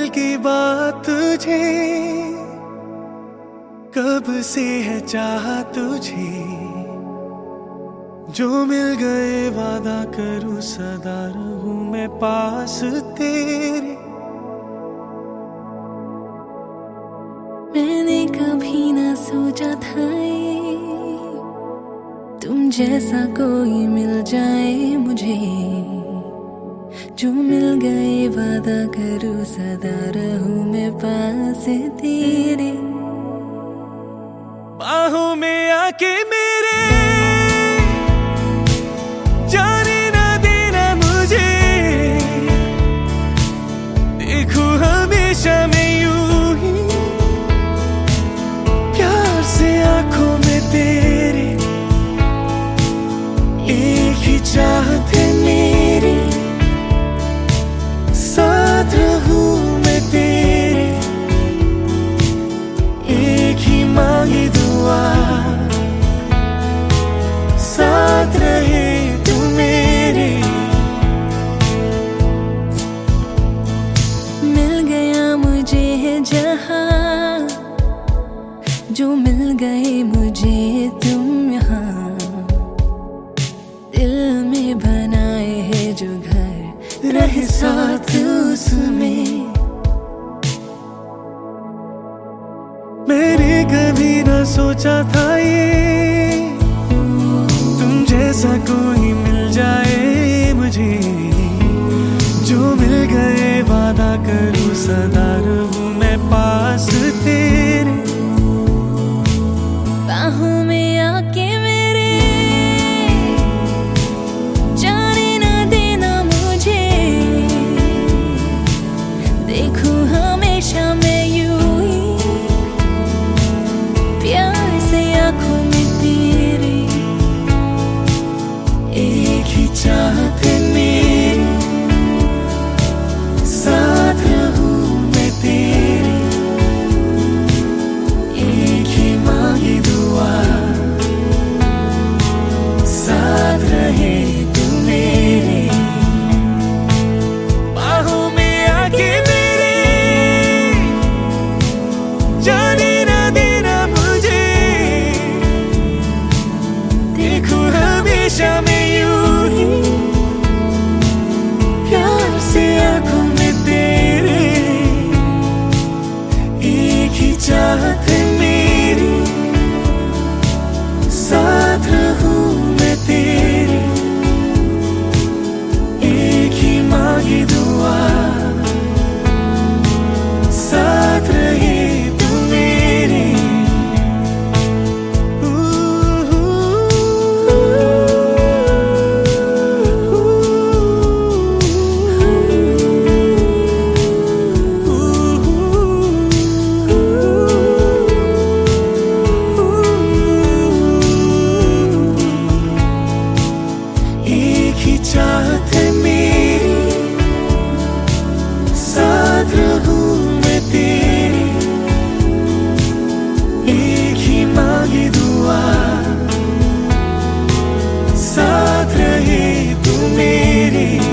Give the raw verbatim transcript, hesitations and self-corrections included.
की बात तुझे, कब से है चाहा तुझे, जो मिल गए वादा करूं सदा रहूं मैं पास तेरे। मैंने कभी ना सोचा था ये, तुम जैसा कोई मिल जाए मुझे, जो मिल गए वादा करूं सदा रहूं मैं पास तेरे। बाहों में आके मेरे जाने ना देना मुझे, देखूं हमेशा मैं यूं ही प्यार से आंखों में तेरे। एक ही चाहत है मेरी, साथ रहूं मैं तेरे। एक ही मांगी दुआ, साथ रहे तू मेरे। मिल गया मुझे है जहां, जो मिल गए मुझे तुम यहाँ। दिल में बनाए है जो घर, रहे साथ उसमें। मैंने कभी ना सोचा था ये, तुम जैसा कोई मिल जाए मुझे, जो मिल गए वादा करूं सदा रहूं मैं पास तेरे। बाहों में आके मेरे जाने ना देना मुझे, देखूं हमेशा मैं यूं ही प्यार से आंखों में तेरे। एक ही चाहत है मेरी, साथ रहूं मैं तेरे। एक ही मांगी दुआ, साथ रहे तू मेरे। बाहों में आके मेरे जाने ना देना मुझे, देखूं हमेशा मैं यूं ही प्यार से आंखों में तेरे। एक ही चाहत है मेरी, साथ रहूं मैं तेरे। एक ही मांगी दुआ, साथ रहे तू मेरे। एक ही चाहत है मेरी, साथ रहूं मैं तेरे। एक ही मांगी दुआ, साथ रहे तू मेरे।